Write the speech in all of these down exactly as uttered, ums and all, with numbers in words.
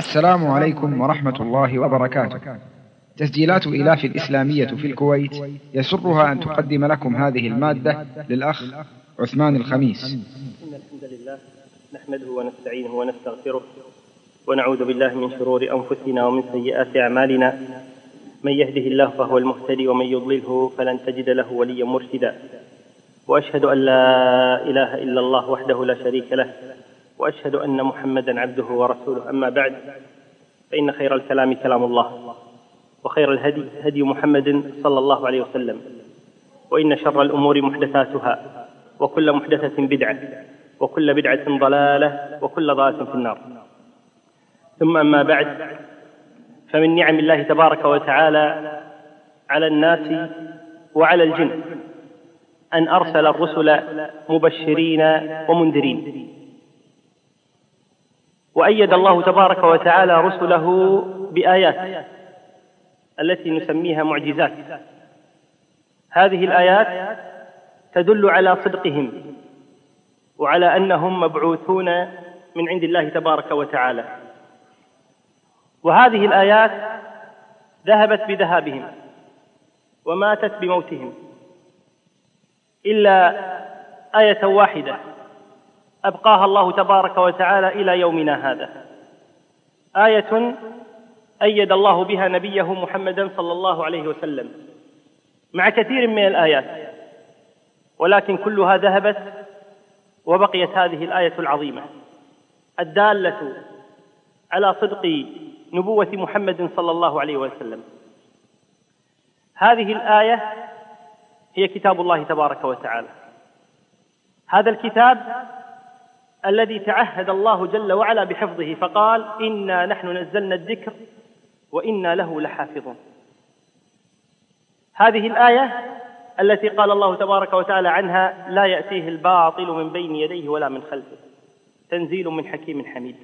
السلام عليكم ورحمة الله وبركاته. تسجيلات إلاف الإسلامية في الكويت يسرها أن تقدم لكم هذه المادة للأخ عثمان الخميس. إن الحمد لله نحمده ونستعينه ونستغفره ونعوذ بالله من شرور أنفسنا ومن سيئات أعمالنا. من يهده الله فهو المهتدي ومن يضلله فلن تجد له وليا مرشدا. وأشهد أن لا إله إلا الله وحده لا شريك له، وأشهد أن محمدا عبده ورسوله. أما بعد، فإن خير الكلام كلام الله، وخير الهدي هدي محمد صلى الله عليه وسلم، وإن شر الأمور محدثاتها، وكل محدثة بدعة، وكل بدعة ضلالة، وكل ضلالة في النار. ثم أما بعد، فمن نعم الله تبارك وتعالى على الناس وعلى الجن أن أرسل الرسل مبشرين ومنذرين، وأيد الله تبارك وتعالى رسله بآيات التي نسميها معجزات. هذه الآيات تدل على صدقهم وعلى أنهم مبعوثون من عند الله تبارك وتعالى. وهذه الآيات ذهبت بذهابهم وماتت بموتهم، إلا آية واحدة أبقاها الله تبارك وتعالى إلى يومنا هذا، آية أيد الله بها نبيه محمدا صلى الله عليه وسلم مع كثير من الآيات، ولكن كلها ذهبت وبقيت هذه الآية العظيمة الدالة على صدق نبوة محمد صلى الله عليه وسلم. هذه الآية هي كتاب الله تبارك وتعالى، هذا الكتاب الذي تعهد الله جل وعلا بحفظه، فقال: إنا نحن نزلنا الذكر وإنا له لحافظون. هذه الآية التي قال الله تبارك وتعالى عنها: لا يأتيه الباطل من بين يديه ولا من خلفه تنزيل من حكيم حميد.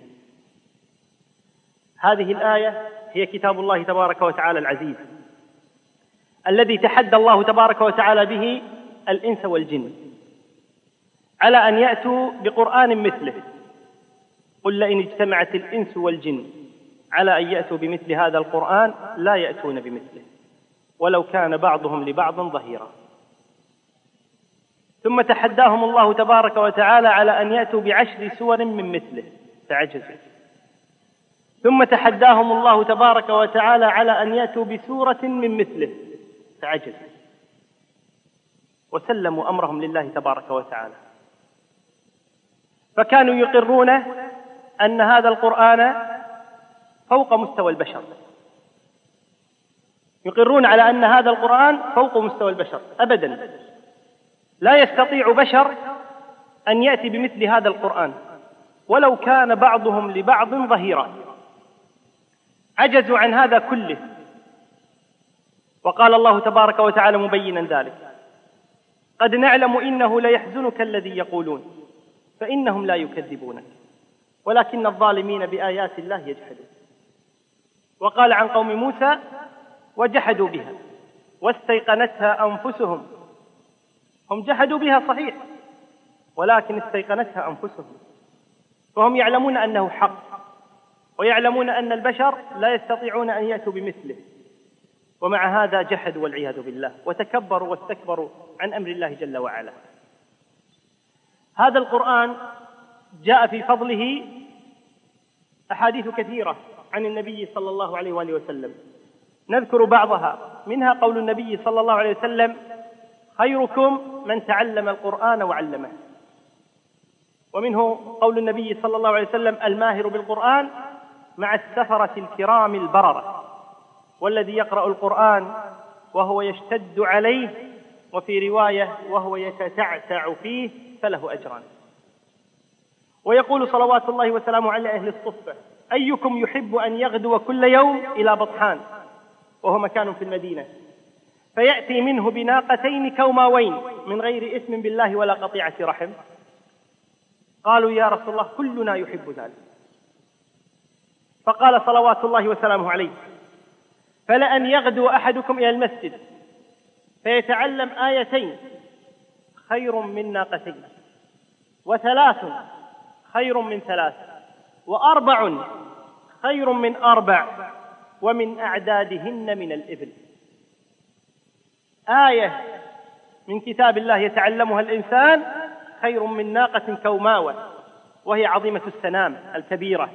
هذه الآية هي كتاب الله تبارك وتعالى العزيز الذي تحدى الله تبارك وتعالى به الإنس والجن على أن يأتوا بقرآن مثله. قل لئن اجتمعت الإنس والجن على أن يأتوا بمثل هذا القرآن لا يأتون بمثله ولو كان بعضهم لبعض ظهيرا. ثم تحداهم الله تبارك وتعالى على أن يأتوا بعشر سور من مثله فعجزوا. ثم تحداهم الله تبارك وتعالى على أن يأتوا بسورة من مثله فعجزوا، وسلموا أمرهم لله تبارك وتعالى. فكانوا يقرون أن هذا القرآن فوق مستوى البشر، يقرون على أن هذا القرآن فوق مستوى البشر أبدا. لا يستطيع بشر أن يأتي بمثل هذا القرآن ولو كان بعضهم لبعض ظهيرا. عجزوا عن هذا كله. وقال الله تبارك وتعالى مبينا ذلك: قد نعلم إنه ليحزنك الذي يقولون فإنهم لا يكذبونك ولكن الظالمين بآيات الله يجحدون. وقال عن قوم موسى: وجحدوا بها واستيقنتها أنفسهم. هم جحدوا بها صحيح، ولكن استيقنتها أنفسهم، فهم يعلمون أنه حق، ويعلمون أن البشر لا يستطيعون أن يأتوا بمثله، ومع هذا جحدوا والعياذ بالله وتكبروا واستكبروا عن أمر الله جل وعلا. هذا القرآن جاء في فضله أحاديث كثيرة عن النبي صلى الله عليه وآله وسلم، نذكر بعضها. منها قول النبي صلى الله عليه وسلم: خيركم من تعلم القرآن وعلمه. ومنه قول النبي صلى الله عليه وسلم: الماهر بالقرآن مع السفرة الكرام البررة، والذي يقرأ القرآن وهو يشتد عليه، وفي رواية وهو يتتعتع فيه، فله أجران. ويقول صلوات الله وسلامه على أهل الصفة: أيكم يحب أن يغدو كل يوم إلى بطحان، وهو مكان في المدينة، فيأتي منه بناقتين كوماوين من غير إثم بالله ولا قطيعة رحم؟ قالوا: يا رسول الله كلنا يحب ذلك. فقال صلوات الله وسلامه عليه: فلأن يغدو أحدكم إلى المسجد فيتعلم آيتين خير من ناقتين، وثلاث خير من ثلاث، وأربع خير من أربع ومن أعدادهن من الإبل. آية من كتاب الله يتعلمها الإنسان خير من ناقة كوماوة وهي عظيمة السنام الكبيرة،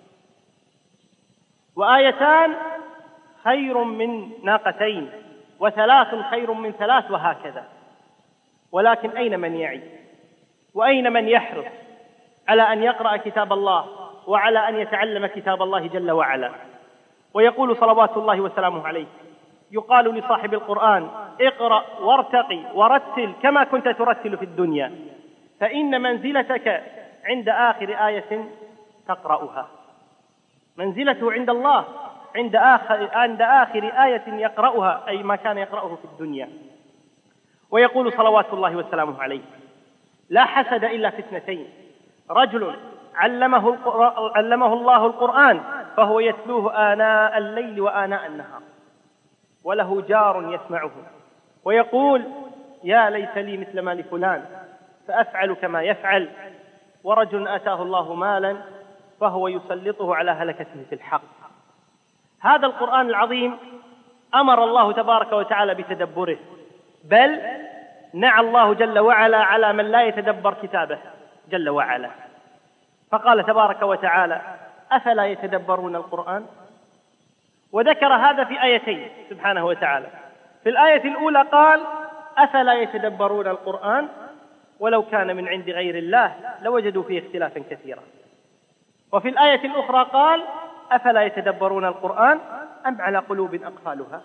وآيتان خير من ناقتين، وثلاث خير من ثلاث، وهكذا. ولكن أين من يعي؟ وأين من يحرص على أن يقرأ كتاب الله وعلى أن يتعلم كتاب الله جل وعلا؟ ويقول صلوات الله وسلامه عليه، يقال لصاحب القرآن: اقرأ وارتقي ورتل كما كنت ترتل في الدنيا، فإن منزلتك عند آخر آية تقرأها. منزلته عند الله عند آخر, عند آخر آية يقرأها، أي ما كان يقرأه في الدنيا. ويقول صلوات الله وسلامه عليه: لا حسد إلا في اثنتين: رجل علمه, علمه الله القرآن فهو يتلوه آناء الليل وآناء النهار، وله جار يسمعه ويقول: يا ليت لي مثل ما لفلان فأفعل كما يفعل. ورجل آتاه الله مالا فهو يسلطه على هلكته في الحق. هذا القرآن العظيم أمر الله تبارك وتعالى بتدبره، بل نعى الله جل وعلا على من لا يتدبر كتابه جل وعلا، فقال تبارك وتعالى: أفلا يتدبرون القرآن؟ وذكر هذا في آيتين سبحانه وتعالى. في الآية الأولى قال: أفلا يتدبرون القرآن ولو كان من عند غير الله لوجدوا فيه اختلافا كثيرا. وفي الآية الأخرى قال: أفلا يتدبرون القرآن أم على قلوب أقفالها؟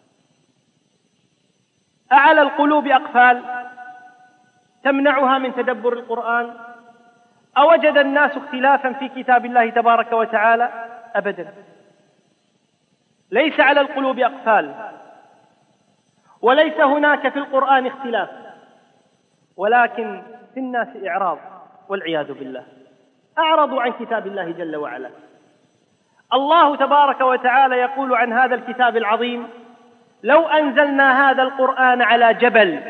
أعلى القلوب أقفال تمنعها من تدبر القرآن؟ أوجد الناس اختلافا في كتاب الله تبارك وتعالى؟ أبدا، ليس على القلوب أقفال، وليس هناك في القرآن اختلاف، ولكن في الناس إعراض والعياذ بالله، أعرضوا عن كتاب الله جل وعلا. الله تبارك وتعالى يقول عن هذا الكتاب العظيم: لو أنزلنا هذا القرآن على جبل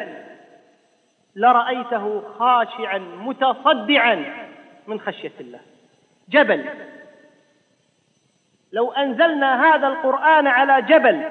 لرأيته خاشعا متصدعا من خشية الله. جبل، لو أنزلنا هذا القرآن على جبل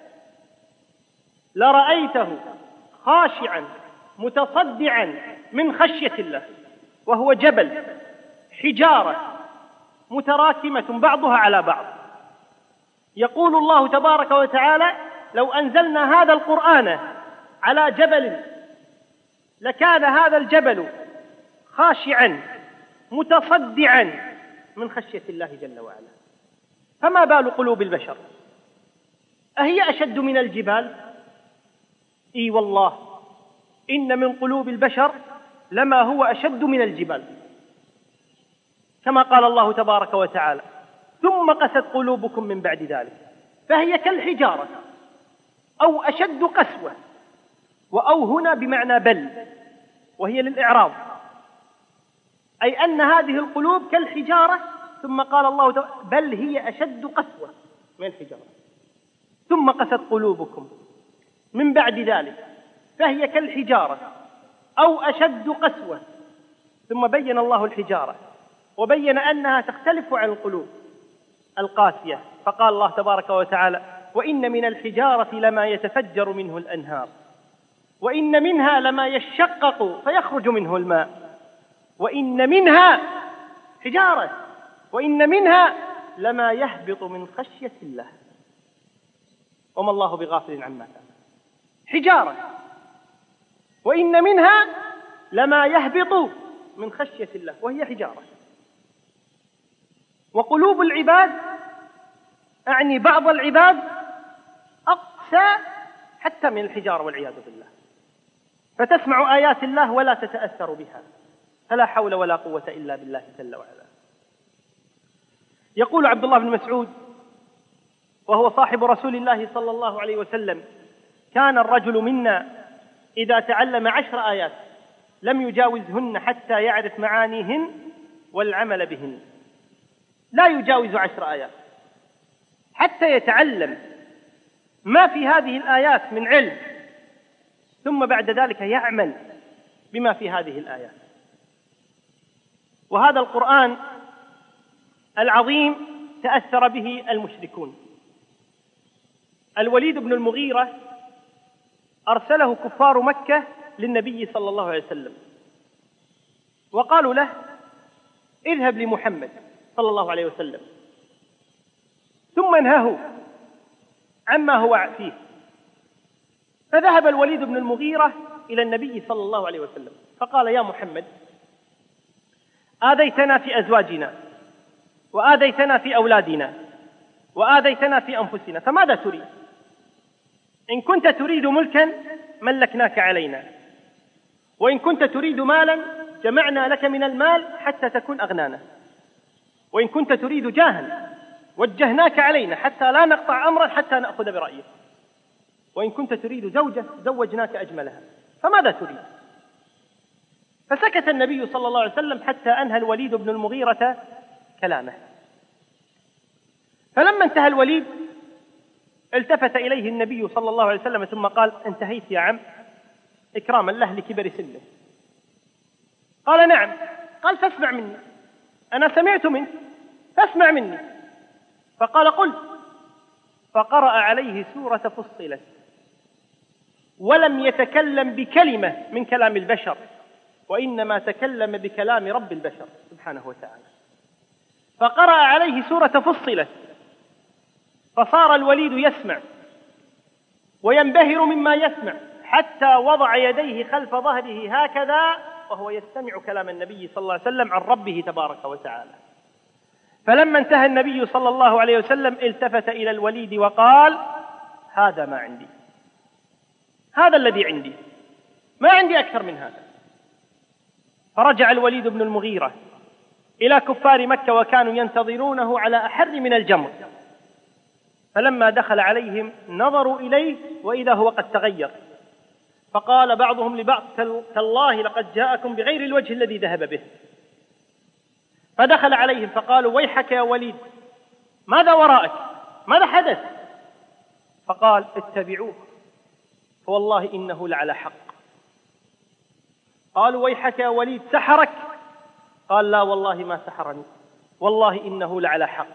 لرأيته خاشعا متصدعا من خشية الله، وهو جبل، حجارة متراكمة بعضها على بعض. يقول الله تبارك وتعالى: لو أنزلنا هذا القرآن على جبل لكان هذا الجبل خاشعا متصدعا من خشية الله جل وعلا. فما بال قلوب البشر؟ أهي أشد من الجبال؟ إي والله، إن من قلوب البشر لما هو أشد من الجبال، كما قال الله تبارك وتعالى: ثم قست قلوبكم من بعد ذلك فهي كالحجارة أو أشد قسوة. وأو هنا بمعنى بل، وهي للإعراض، أي أن هذه القلوب كالحجارة، ثم قال الله تعالى: بل هي أشد قسوة من الحجارة. ثم قست قلوبكم من بعد ذلك فهي كالحجارة أو أشد قسوة. ثم بين الله الحجارة وبين أنها تختلف عن القلوب القاسية، فقال الله تبارك وتعالى: وإن من الحجارة لما يتفجر منه الأنهار، وإن منها لما يشقق فيخرج منه الماء، وإن منها حجارة وإن منها لما يهبط من خشية الله وما الله بغافل عما تعملون. حجارة، وإن منها لما يهبط من خشية الله، وهي حجارة. وقلوب العباد، أعني بعض العباد، أقسى حتى من الحجارة والعياذ بالله، فتسمع آيات الله ولا تتأثر بها، فلا حول ولا قوة إلا بالله جل وعلا. يقول عبد الله بن مسعود وهو صاحب رسول الله صلى الله عليه وسلم: كان الرجل منا إذا تعلم عشر آيات لم يجاوزهن حتى يعرف معانيهن والعمل بهن. لا يجاوز عشر آيات حتى يتعلم ما في هذه الآيات من علم، ثم بعد ذلك يعمل بما في هذه الآيات. وهذا القرآن العظيم تأثر به المشركون. الوليد بن المغيرة أرسله كفار مكة للنبي صلى الله عليه وسلم وقالوا له اذهب لمحمد صلى الله عليه وسلم ثم انهه عما هو فيه. فذهب الوليد بن المغيرة إلى النبي صلى الله عليه وسلم فقال يا محمد آذيتنا في أزواجنا وآذيتنا في أولادنا وآذيتنا في أنفسنا فماذا تريد؟ إن كنت تريد ملكا ملكناك علينا، وإن كنت تريد مالا جمعنا لك من المال حتى تكون أغنانا، وإن كنت تريد جاها وجهناك علينا حتى لا نقطع أمرا حتى نأخذ برأيك، وإن كنت تريد زوجة زوجناك أجملها، فماذا تريد؟ فسكت النبي صلى الله عليه وسلم حتى أنهى الوليد بن المغيرة كلامه. فلما انتهى الوليد التفت إليه النبي صلى الله عليه وسلم ثم قال انتهيت يا عم إكراما له لكبر سنه؟ قال نعم. قال فاسمع مني، أنا سمعت منك فاسمع مني. فقال قل. فقرأ عليه سورة فصلت ولم يتكلم بكلمة من كلام البشر وإنما تكلم بكلام رب البشر سبحانه وتعالى. فقرأ عليه سورة فصلت فصار الوليد يسمع وينبهر مما يسمع حتى وضع يديه خلف ظهره هكذا وهو يستمع كلام النبي صلى الله عليه وسلم عن ربه تبارك وتعالى. فلما انتهى النبي صلى الله عليه وسلم التفت إلى الوليد وقال هذا ما عندي، هذا الذي عندي، ما عندي أكثر من هذا. فرجع الوليد بن المغيرة إلى كفار مكة وكانوا ينتظرونه على أحر من الجمر. فلما دخل عليهم نظروا إليه وإذا هو قد تغير، فقال بعضهم لبعض تالله لقد جاءكم بغير الوجه الذي ذهب به. فدخل عليهم فقالوا ويحك يا وليد ماذا وراءك؟ ماذا حدث؟ فقال اتبعوه فوالله إنه لعلى حق. قالوا ويحك يا وليد سحرك؟ قال لا والله ما سحرني والله إنه لعلى حق.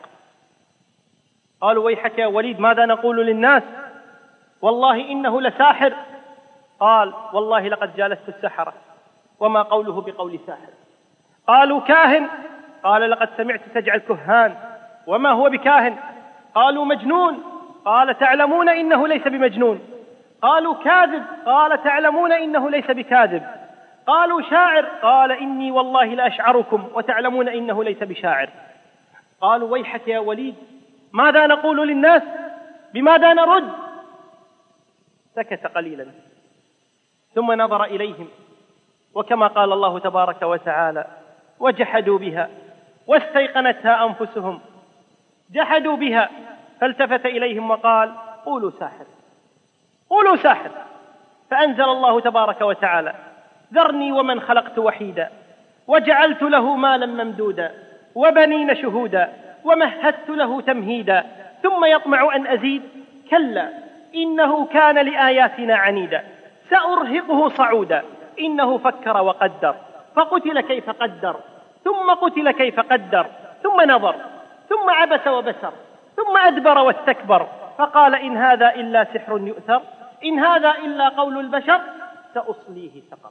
قالوا ويحك يا وليد ماذا نقول للناس؟ والله إنه لساحر. قال والله لقد جالست السحرة وما قوله بقول ساحر. قالوا كاهن؟ قال لقد سمعت تجعل كهان وما هو بكاهن. قالوا مجنون؟ قال تعلمون إنه ليس بمجنون. قالوا كاذب؟ قال تعلمون إنه ليس بكاذب. قالوا شاعر؟ قال إني والله لأشعركم وتعلمون إنه ليس بشاعر. قالوا ويحك يا وليد ماذا نقول للناس؟ بماذا نرد؟ سكت قليلا ثم نظر إليهم وكما قال الله تبارك وتعالى وجحدوا بها واستيقنتها أنفسهم جحدوا بها. فالتفت إليهم وقال قولوا ساحر، قولوا ساحر. فأنزل الله تبارك وتعالى ذرني ومن خلقت وحيدا وجعلت له مالا ممدودا وبنين شهودا ومهدت له تمهيدا ثم يطمع أن أزيد كلا إنه كان لآياتنا عنيدا سأرهقه صعودا إنه فكر وقدر فقتل كيف قدر ثم قتل كيف قدر ثم نظر ثم عبس وبسر ثم أدبر واستكبر فقال إن هذا إلا سحر يؤثر إن هذا إلا قول البشر سأصليه سقر.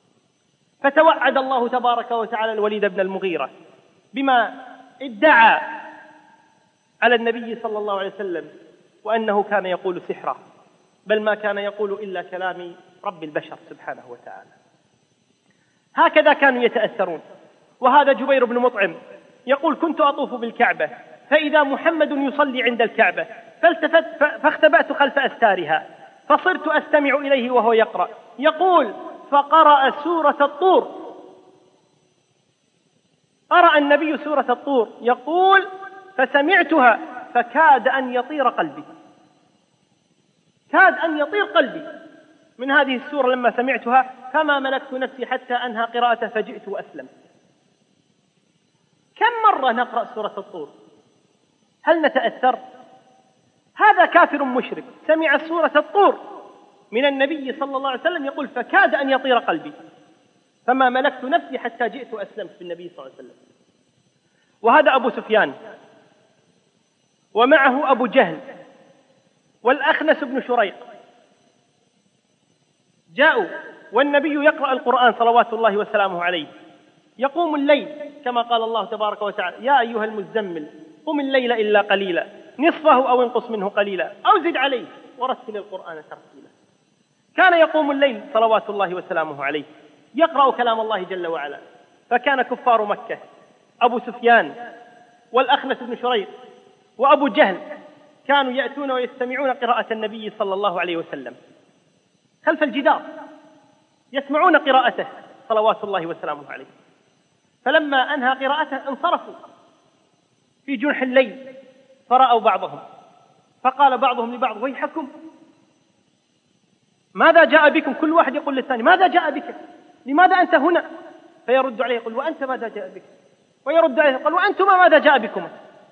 فتوعد الله تبارك وتعالى الوليد بن المغيرة بما ادعى على النبي صلى الله عليه وسلم وأنه كان يقول سحرا، بل ما كان يقول إلا كلام رب البشر سبحانه وتعالى. هكذا كانوا يتأثرون. وهذا جبير بن مطعم يقول كنت أطوف بالكعبة فإذا محمد يصلي عند الكعبة فالتفت فاختبأت خلف أستارها فصرت أستمع إليه وهو يقرأ يقول فقرأ سورة الطور. قرأ النبي سورة الطور يقول فسمعتها فكاد أن يطير قلبي، كاد أن يطير قلبي من هذه السورة لما سمعتها فما ملكت نفسي حتى أنهى قراءته فجئت وأسلم. كم مرة نقرأ سورة الطور؟ هل نتأثر؟ هذا كافر مشرك سمع سورة الطور من النبي صلى الله عليه وسلم يقول فكاد أن يطير قلبي فما ملكت نفسي حتى جئت وأسلمت بالنبي صلى الله عليه وسلم. وهذا أبو سفيان ومعه أبو جهل والأخنس بن شريق، جاءوا والنبي يقرأ القرآن صلوات الله وسلامه عليه، يقوم الليل كما قال الله تبارك وتعالى: يا أيها المزمل قم الليل إلا قليلا نصفه أو انقص منه قليلا أو زد عليه ورتل القرآن ترتيلا. كان يقوم الليل صلوات الله وسلامه عليه يقرأ كلام الله جل وعلا. فكان كفار مكة أبو سفيان والأخنس بن شريق وأبو جهل كانوا يأتون ويستمعون قراءة النبي صلى الله عليه وسلم خلف الجدار، يسمعون قراءته صلوات الله وسلامه عليه. فلما أنهى قراءته انصرفوا في جنح الليل فرأوا بعضهم، فقال بعضهم لبعض: ويحكم، ماذا جاء بكم؟ كل واحد يقول للثاني: ماذا جاء بك؟ لماذا أنت هنا؟ فيرد عليه يقول: وأنت ماذا جاء بك؟ ويرد عليه يقول: وأنتما ماذا جاء بكم؟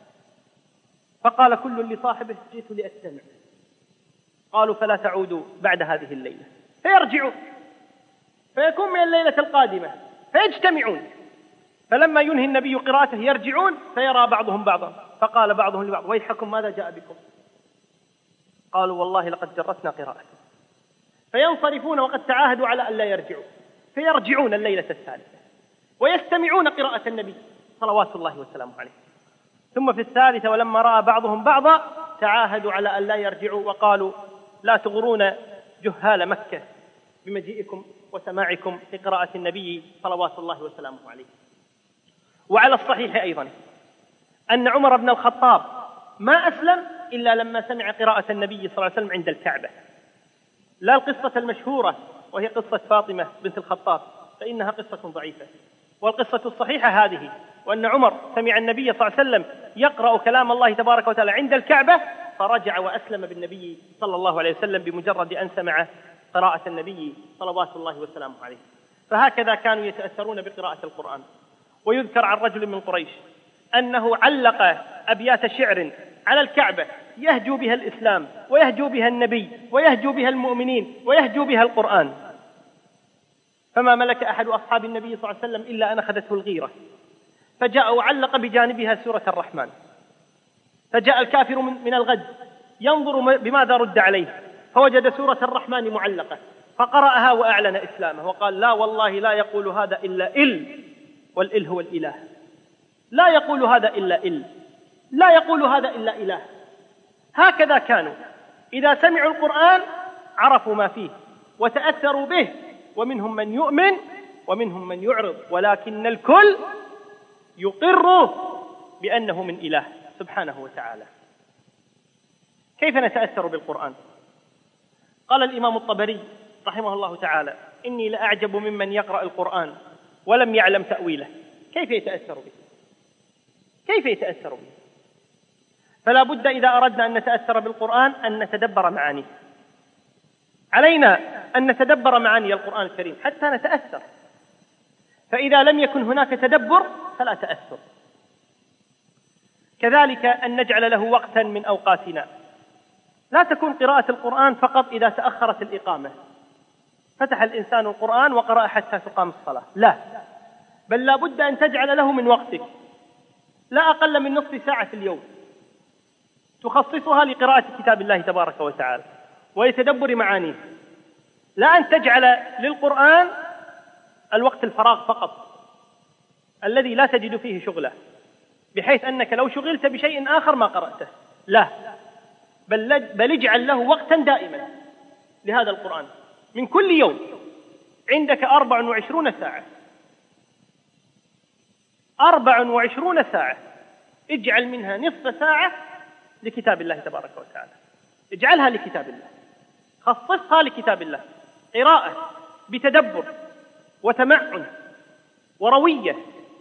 فقال كل لصاحبه: جئت لأستمع. قالوا: فلا تعودوا بعد هذه الليلة. فيرجعوا، فيكون من الليلة القادمة فيجتمعون. فلما ينهي النبي قراءته يرجعون فيرى بعضهم بعضا، فقال بعضهم لبعض: ويحكم، ماذا جاء بكم؟ قالوا: والله لقد جرتنا قراءته. فينصرفون وقد تعاهدوا على أن لا يرجعوا، فيرجعون الليلة الثالثة ويستمعون قراءة النبي صلوات الله وسلامه عليه. ثم في الثالثة ولما رأى بعضهم بعضا تعاهدوا على أن لا يرجعوا، وقالوا: لا تغرون جهال مكة بمجيئكم وسماعكم لقراءة النبي صلوات الله وسلامه عليه. وعلى الصحيح أيضا أن عمر بن الخطاب ما أسلم إلا لما سمع قراءة النبي صلى الله عليه وسلم عند الكعبة. لا القصة المشهورة وهي قصة فاطمة بنت الخطاب، فإنها قصة ضعيفة. والقصة الصحيحة هذه، وأن عمر سمع النبي صلى الله عليه وسلم يقرأ كلام الله تبارك وتعالى عند الكعبة، فرجع وأسلم بالنبي صلى الله عليه وسلم بمجرد أن سمع قراءة النبي صلوات الله وسلامه عليه. فهكذا كانوا يتأثرون بقراءة القرآن. ويذكر عن رجل من قريش أنه علق أبيات شعر على الكعبة يهجو بها الإسلام ويهجو بها النبي ويهجو بها المؤمنين ويهجو بها القرآن، فما ملك أحد أصحاب النبي صلى الله عليه وسلم إلا أن أخذته الغيرة، فجاء وعلق بجانبها سورة الرحمن. فجاء الكافر من الغد ينظر بماذا رد عليه، فوجد سورة الرحمن معلقة، فقرأها وأعلن إسلامه وقال: لا والله لا يقول هذا إلا إل، والإل هو الإله. لا يقول هذا إلا إل، لا يقول هذا إلا إله. هكذا كانوا إذا سمعوا القرآن عرفوا ما فيه وتأثروا به، ومنهم من يؤمن ومنهم من يعرض، ولكن الكل يقر بأنه من إله سبحانه وتعالى. كيف نتأثر بالقرآن؟ قال الإمام الطبري رحمه الله تعالى: إني لأعجب ممن يقرأ القرآن ولم يعلم تأويله. كيف يتأثر به؟ كيف يتأثر به؟ فلا بد إذا أردنا أن نتأثر بالقرآن أن نتدبر معانيه. علينا أن نتدبر معاني القرآن الكريم حتى نتأثر، فإذا لم يكن هناك تدبر فلا تأثر. كذلك أن نجعل له وقتا من أوقاتنا. لا تكون قراءة القرآن فقط إذا تأخرت الإقامة، فتح الإنسان القرآن وقرأ حتى تقام الصلاة، لا، بل لا بد أن تجعل له من وقتك لا أقل من نصف ساعة في اليوم تخصصها لقراءة كتاب الله تبارك وتعالى ويتدبر معانيه. لا أن تجعل للقرآن الوقت الفراغ فقط الذي لا تجد فيه شغله، بحيث أنك لو شغلت بشيء آخر ما قرأته، لا، بل, بل اجعل له وقتا دائما لهذا القرآن. من كل يوم عندك أربع وعشرون ساعة، أربع وعشرون ساعة، اجعل منها نصف ساعة لكتاب الله تبارك وتعالى، اجعلها لكتاب الله، خصصها لكتاب الله، قراءة بتدبر وتمعن وروية،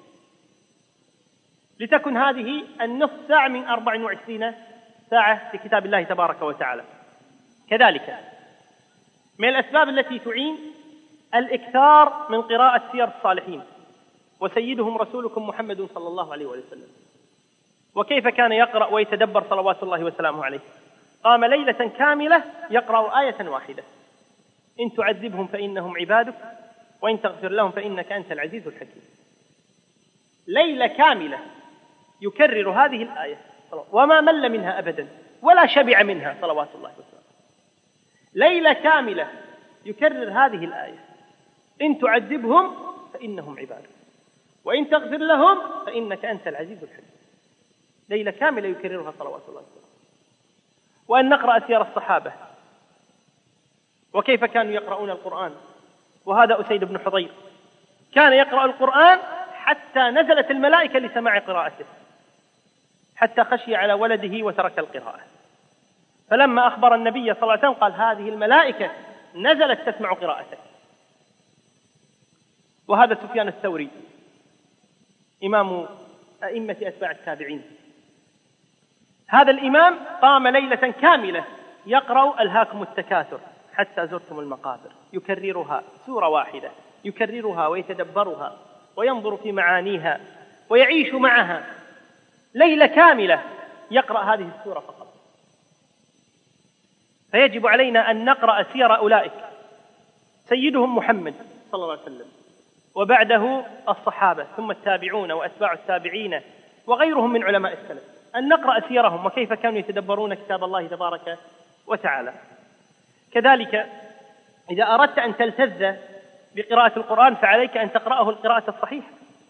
لتكن هذه النصف ساعة من أربع وعشرين ساعة لكتاب الله تبارك وتعالى. كذلك من الأسباب التي تعين الإكثار من قراءة سير الصالحين، وسيدهم رسولكم محمد صلى الله عليه وسلم. وكيف كان يقرأ ويتدبر صلوات الله وسلامه عليه؟ قام ليلة كاملة يقرأ آية واحدة: إن تعذبهم فإنهم عبادك وإن تغفر لهم فإنك أنت العزيز الحكيم. ليلة كاملة يكرر هذه الآية وما مل منها أبدا ولا شبع منها صلوات الله وسلامه. ليلة كاملة يكرر هذه الآية: إن تعذبهم فإنهم عبادك وإن تغفر لهم فإنك أنت العزيز الحكيم. ليلة كاملة يكررها صلوات الله وسلامه. وأن نقرأ سير الصحابة وكيف كانوا يقرؤون القرآن. وهذا أسيد بن حضير كان يقرأ القرآن حتى نزلت الملائكة لسماع قراءته، حتى خشي على ولده وترك القراءة. فلما أخبر النبي صلى الله عليه وسلم قال: هذه الملائكة نزلت تسمع قراءتك. وهذا سفيان الثوري إمام أئمة أتباع التابعين، هذا الإمام قام ليلة كاملة يقرأ ألهاكم التكاثر حتى زرتم المقابر، يكررها سورة واحدة، يكررها ويتدبرها وينظر في معانيها ويعيش معها ليلة كاملة يقرأ هذه السورة فقط. فيجب علينا أن نقرأ سير أولئك، سيدهم محمد صلى الله عليه وسلم، وبعده الصحابة، ثم التابعون وأتباع التابعين وغيرهم من علماء السلف، أن نقرأ سيرهم وكيف كانوا يتدبرون كتاب الله تبارك وتعالى. كذلك إذا أردت أن تلتذ بقراءة القرآن فعليك أن تقرأه القراءة الصحيحة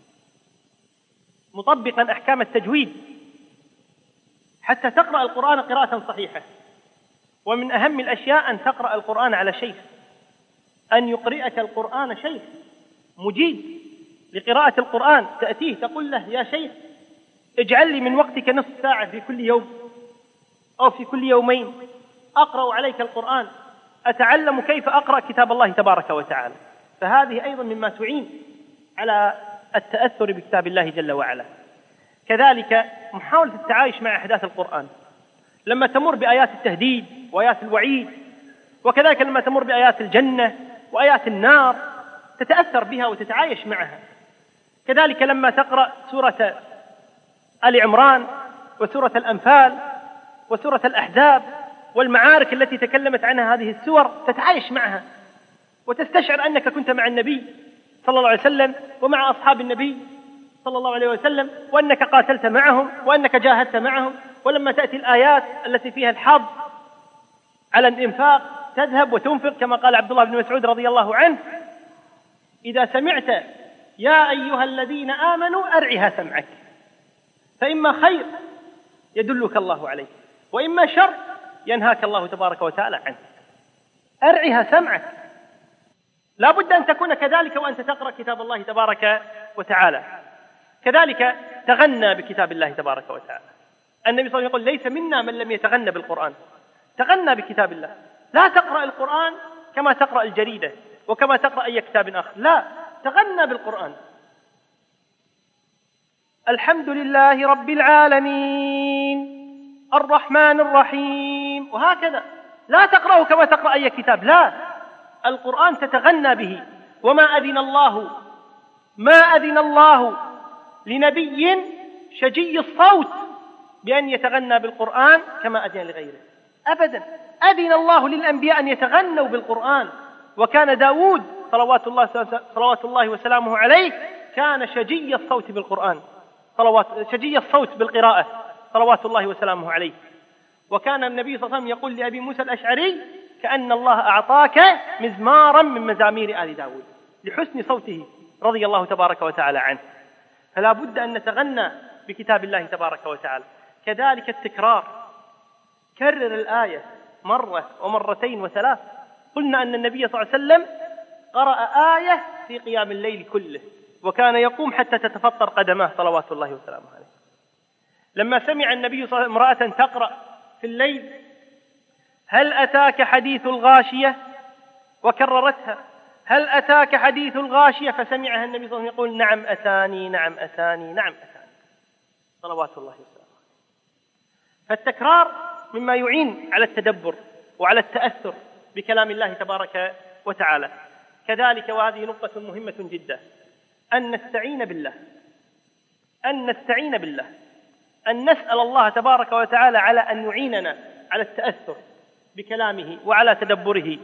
مطبقا أحكام التجويد حتى تقرأ القرآن قراءة صحيحة. ومن أهم الأشياء أن تقرأ القرآن على شيخ، أن يقرئك القرآن شيخ مجيد لقراءة القرآن، تأتيه تقول له: يا شيخ اجعل لي من وقتك نصف ساعة في كل يوم أو في كل يومين أقرأ عليك القرآن، أتعلم كيف أقرأ كتاب الله تبارك وتعالى. فهذه أيضا مما تعين على التأثر بكتاب الله جل وعلا. كذلك محاولة التعايش مع أحداث القرآن، لما تمر بآيات التهديد وآيات الوعيد، وكذلك لما تمر بآيات الجنة وآيات النار تتأثر بها وتتعايش معها. كذلك لما تقرأ سورة آل عمران وسورة الأنفال وسورة الأحزاب والمعارك التي تكلمت عنها هذه السور تتعايش معها وتستشعر أنك كنت مع النبي صلى الله عليه وسلم ومع أصحاب النبي صلى الله عليه وسلم، وأنك قاتلت معهم وأنك جاهدت معهم. ولما تأتي الآيات التي فيها الحظ على الإنفاق تذهب وتنفق، كما قال عبد الله بن مسعود رضي الله عنه: إذا سمعت يا أيها الذين آمنوا أرعها سمعك، فإما خير يدلك الله عليه وإما شر ينهاك الله تبارك وتعالى عنه. أرعها سمعك، لا بد أن تكون كذلك وأنت تقرأ كتاب الله تبارك وتعالى. كذلك تغنى بكتاب الله تبارك وتعالى. النبي صلى الله عليه وسلم يقول: ليس منا من لم يتغنى بالقرآن. تغنى بكتاب الله، لا تقرأ القرآن كما تقرأ الجريدة وكما تقرأ أي كتاب آخر، لا، تغنى بالقرآن. الحمد لله رب العالمين الرحمن الرحيم، وهكذا. لا تقرأه كما تقرأ أي كتاب، لا، القرآن تتغنى به. وما أذن الله ما أذن الله لنبي شجي الصوت بأن يتغنى بالقرآن كما أذن لغيره أبدا. أذن الله للأنبياء أن يتغنوا بالقرآن، وكان داود صلوات الله, صلوات الله وسلامه عليه كان شجي الصوت بالقرآن، صلوات شجي الصوت بالقراءة صلوات الله وسلامه عليه. وكان النبي صلى الله عليه وسلم يقول لأبي موسى الأشعري: كأن الله أعطاك مزمارا من مزامير آل داود، لحسن صوته رضي الله تبارك وتعالى عنه. فلا بد أن نتغنى بكتاب الله تبارك وتعالى. كذلك التكرار، كرر الآية مرة ومرتين وثلاث. قلنا أن النبي صلى الله عليه وسلم قرأ آية في قيام الليل كله، وكان يقوم حتى تتفطر قدماه صلوات الله وسلامه عليه. لما سمع النبي صلى الله عليه وسلم امرأة تقرأ في الليل: هل أتاك حديث الغاشية، وكررتها: هل أتاك حديث الغاشية، فسمعها النبي صلى الله عليه وسلم يقول: نعم أتاني نعم أتاني نعم أتاني، صلوات الله وسلامه. فالتكرار مما يعين على التدبر وعلى التأثر بكلام الله تبارك وتعالى. كذلك، وهذه نقطة مهمة جدا، أن نستعين بالله، أن نستعين بالله أن نسأل الله تبارك وتعالى على أن يعيننا على التأثر بكلامه وعلى تدبره.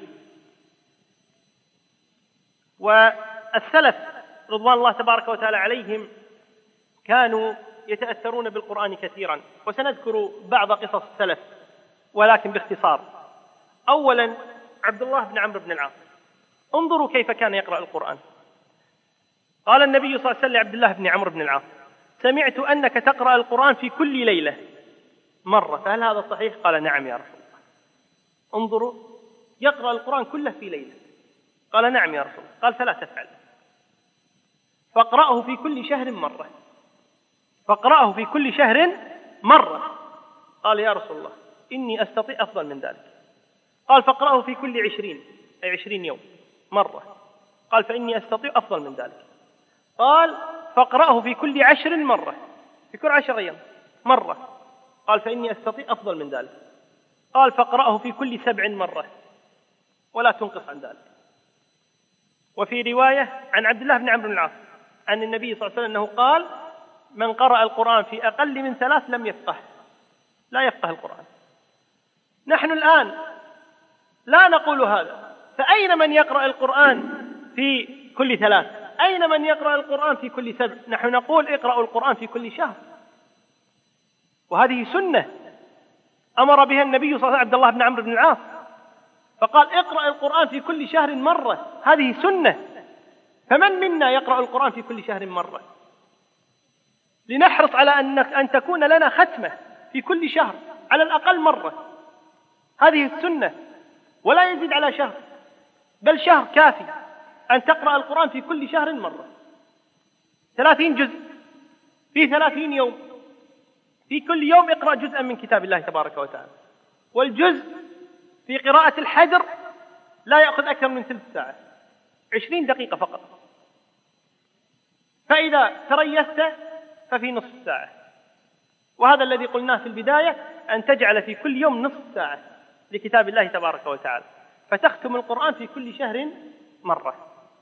والسلف رضوان الله تبارك وتعالى عليهم كانوا يتأثرون بالقرآن كثيرا، وسنذكر بعض قصص السلف ولكن باختصار. أولا عبد الله بن عمرو بن العاص، انظروا كيف كان يقرأ القرآن. قال النبي صلى الله عليه وسلم لعبد الله بن عمرو بن العاص: سمعت أنك تقرأ القرآن في كل ليلة مرة، فهل هذا صحيح؟ قال: نعم يا رسول الله. انظروا، يقرأ القرآن كله في ليلة. قال: نعم يا رسول الله. قال: فلا تفعل، فاقرأه في كل شهر مرة، فاقرأه في كل شهر مرة. قال: يا رسول الله إني أستطيع أفضل من ذلك. قال: فاقرأه في كل عشرين، أي عشرين يوم مرة. قال: فإني أستطيع أفضل من ذلك. قال: فاقرأه في كل عشر مرة، في كل عشر أيام مرة. قال: فإني أستطيع أفضل من ذلك. قال: فاقرأه في كل سبع مرة ولا تنقص عن ذلك. وفي رواية عن عبد الله بن عمرو بن العاص عن النبي صلى الله عليه وسلم أنه قال: من قرأ القرآن في أقل من ثلاث لم يفقه، لا يفقه القرآن. نحن الآن لا نقول هذا، فأين من يقرأ القرآن في كل ثلاث؟ أين من يقرأ القرآن في كل سبع؟ نحن نقول اقرأوا القرآن في كل شهر، وهذه سنة أمر بها النبي صلى الله عليه وسلم عبد الله بن عمرو بن العاص، فقال: اقرأ القرآن في كل شهر مرة، هذه سنة. فمن منا يقرأ القرآن في كل شهر مرة؟ لنحرص على أن أن تكون لنا ختمة في كل شهر على الأقل مرة، هذه السنة، ولا يزيد على شهر، بل شهر كافي أن تقرأ القرآن في كل شهر مرة. ثلاثين جزء في ثلاثين يوم، في كل يوم اقرأ جزءا من كتاب الله تبارك وتعالى. والجزء في قراءة الحجر لا يأخذ أكثر من ثلث ساعة، عشرين دقيقة فقط. فإذا تريثت ففي نصف ساعة، وهذا الذي قلناه في البداية، أن تجعل في كل يوم نصف ساعة لكتاب الله تبارك وتعالى، فتختم القرآن في كل شهر مرة.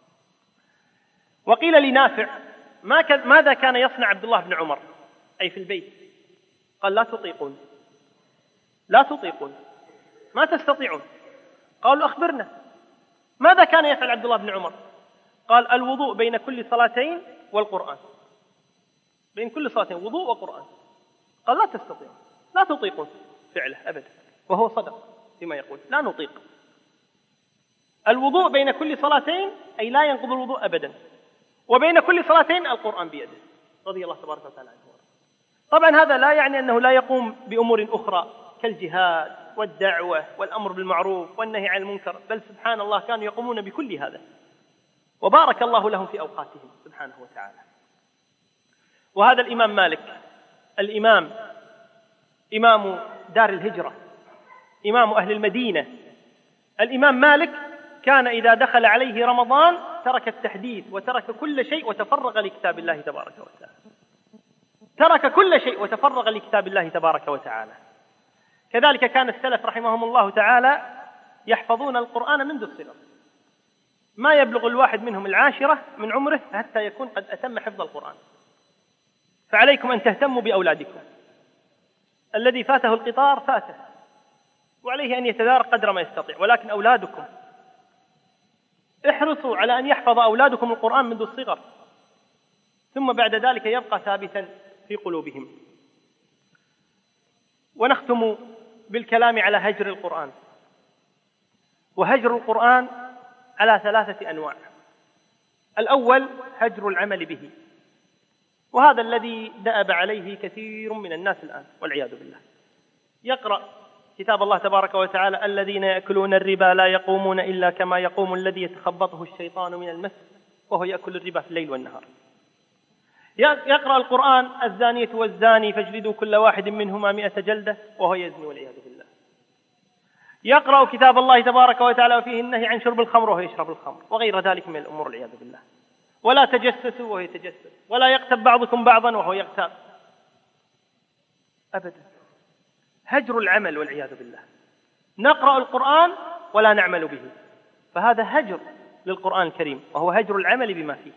وقيل لنافع: ماذا كان يصنع عبد الله بن عمر أي في البيت؟ قال: لا تطيقون، لا تطيقون، ما تستطيعون. قالوا: أخبرنا، ماذا كان يفعل عبد الله بن عمر؟ قال: الوضوء بين كل صلاتين والقرآن، بين كل صلاتين وضوء وقرآن. قال: لا تستطيعون، لا تطيقون فعله أبدا، وهو صدق فيما يقول، لا نطيق. الوضوء بين كل صلاتين أي لا ينقض الوضوء أبدا، وبين كل صلاتين القرآن بيده، رضي الله تبارك وتعالى عنه. طبعا هذا لا يعني أنه لا يقوم بأمور أخرى كالجهاد والدعوة والأمر بالمعروف والنهي عن المنكر، بل سبحان الله كانوا يقومون بكل هذا، وبارك الله لهم في أوقاتهم سبحانه وتعالى. وهذا الإمام مالك، الإمام إمام دار الهجرة، إمام أهل المدينة، الإمام مالك كان إذا دخل عليه رمضان ترك التحديث وترك كل شيء وتفرغ لكتاب الله تبارك وتعالى، ترك كل شيء وتفرغ لكتاب الله تبارك وتعالى. كذلك كان السلف رحمهم الله تعالى يحفظون القرآن منذ الصغر، ما يبلغ الواحد منهم العاشرة من عمره حتى يكون قد أتم حفظ القرآن. فعليكم أن تهتموا بأولادكم، الذي فاته القطار فاته، وعليه أن يتدارك قدر ما يستطيع، ولكن أولادكم احرصوا على أن يحفظ أولادكم القرآن منذ الصغر، ثم بعد ذلك يبقى ثابتا في قلوبهم. ونختم بالكلام على هجر القرآن. وهجر القرآن على ثلاثة أنواع. الأول هجر العمل به، وهذا الذي دأب عليه كثير من الناس الآن والعياذ بالله. يقرأ كتاب الله تبارك وتعالى: الذين يأكلون الربا لا يقومون إلا كما يقوم الذي يتخبطه الشيطان من المس وهو يأكل الربا في الليل والنهار. يقرأ القرآن: الزانية والزاني فاجلدوا كل واحد منهما مئة جلدة وهو يزني والعياذ بالله. يقرأ كتاب الله تبارك وتعالى وفيه النهي عن شرب الخمر وهو يشرب الخمر وغير ذلك من الأمور والعياذ بالله. ولا تجسسوا وهو يتجسس، ولا يغتب بعضكم بعضا وهو يغتاب، أبدا. هجر العمل والعياذ بالله، نقرأ القرآن ولا نعمل به، فهذا هجر للقرآن الكريم، وهو هجر العمل بما فيه.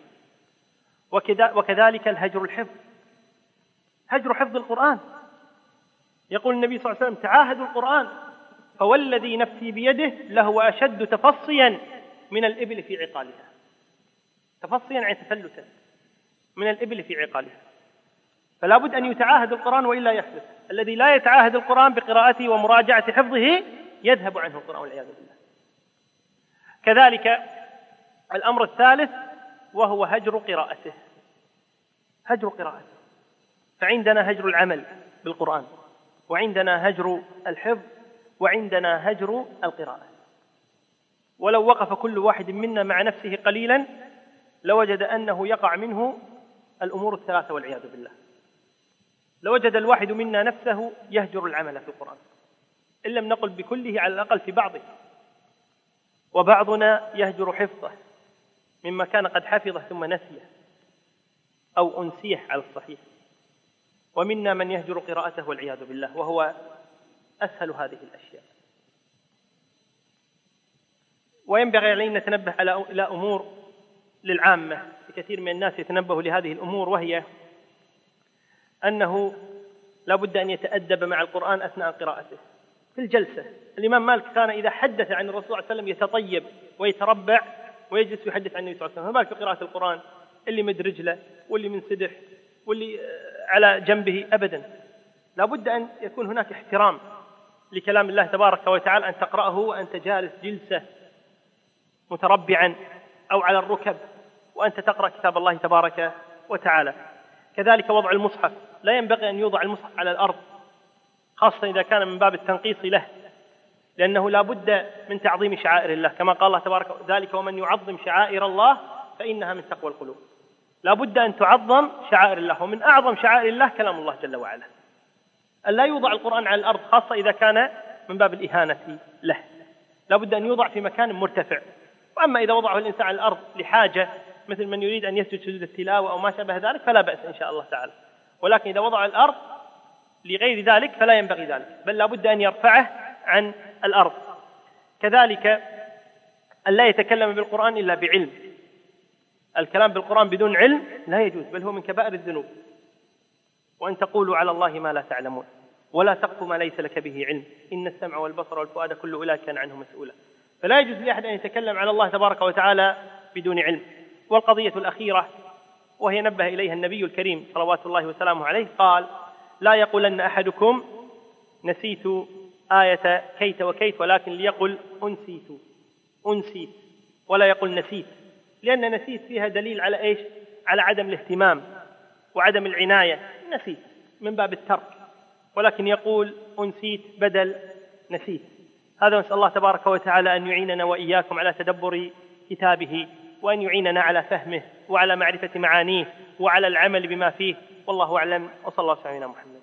وكذلك الهجر الحفظ، هجر حفظ القرآن. يقول النبي صلى الله عليه وسلم: تعاهدوا القرآن فوالذي نفسي بيده لهو أشد تفصيا من الإبل في عقالها. تفصيا عن تفلتا من الإبل في عقالها. فلا بد أن يتعاهد القرآن وإلا يفلت. الذي لا يتعاهد القرآن بقراءته ومراجعة حفظه يذهب عنه القرآن والعياذ بالله. كذلك الأمر الثالث وهو هجر قراءته. هجر قراءته، فعندنا هجر العمل بالقرآن، وعندنا هجر الحفظ، وعندنا هجر القراءة. ولو وقف كل واحد منا مع نفسه قليلا لوجد أنه يقع منه الأمور الثلاثة والعياذ بالله. لوجد الواحد منا نفسه يهجر العمل في القرآن، إن لم نقل بكله على الأقل في بعضه، وبعضنا يهجر حفظه مما كان قد حفظه ثم نسيه أو أنسيه على الصحيح، ومنا من يهجر قراءته والعياذ بالله، وهو أسهل هذه الأشياء. وينبغي علينا نتنبه على أمور للعامة، كثير من الناس يتنبه لهذه الأمور، وهي أنه لا بد أن يتأدب مع القرآن أثناء قراءته في الجلسة. الإمام مالك كان إذا حدث عن الرسول صلى الله عليه وسلم يتطيب ويتربع ويجلس يحدث عن النبي صلى الله عليه وسلم. فما في قراءة القرآن اللي مد رجله واللي من سدح واللي على جنبه أبدا. لا بد أن يكون هناك احترام لكلام الله تبارك وتعالى، أن تقرأه وأنت جالس جلسة متربعا أو على الركب وأنت تقرأ كتاب الله تبارك وتعالى. كذلك وضع المصحف، لا ينبغي أن يوضع المصحف على الأرض، خاصة إذا كان من باب التنقيص له، لأنه لا بد من تعظيم شعائر الله، كما قال الله تبارك ذلك ومن يعظم شعائر الله فإنها من تقوى القلوب. لا بد أن تعظم شعائر الله، ومن أعظم شعائر الله كلام الله جل وعلا. أن لا يوضع القرآن على الأرض، خاصة إذا كان من باب الإهانة له، لا بد أن يوضع في مكان مرتفع. وأما إذا وضعه الإنسان على الأرض لحاجة مثل من يريد أن يسجد سجود التلاوة أو ما شابه ذلك فلا بأس إن شاء الله تعالى، ولكن إذا وضع على الأرض لغير ذلك فلا ينبغي ذلك، بل لا بد أن يرفعه عن الأرض. كذلك أن لا يتكلم بالقرآن إلا بعلم. الكلام بالقرآن بدون علم لا يجوز، بل هو من كبائر الذنوب. وأن تقولوا على الله ما لا تعلمون، ولا تقف ما ليس لك به علم، إن السمع والبصر والفؤاد كل أولئك كان عنه مسؤولا. فلا يجوز لأحد أن يتكلم على الله تبارك وتعالى بدون علم. والقضية الأخيرة وهي نبه إليها النبي الكريم صلوات الله وسلامه عليه، قال لا يقولن أحدكم نسيت آية كيت وكيت، ولكن ليقل أنسيت أنسيت ولا يقول نسيت، لأن نسيت فيها دليل على إيش؟ على عدم الاهتمام وعدم العناية، نسيت من باب الترك، ولكن يقول أنسيت بدل نسيت. هذا نسأل الله تبارك وتعالى أن يعيننا وإياكم على تدبر كتابه، وأن يعيننا على فهمه وعلى معرفة معانيه وعلى العمل بما فيه. والله أعلم، وصلى الله على سيدنا محمد.